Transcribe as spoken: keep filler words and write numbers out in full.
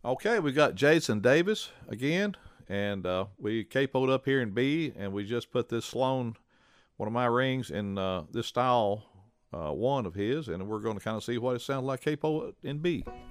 Okay, we got Jason Davis again, and uh, we capoed up here in B, and we just put this Sloan, one of my rings, in uh, this style uh, one of his, and we're going to kind of see what it sounds like capo in B.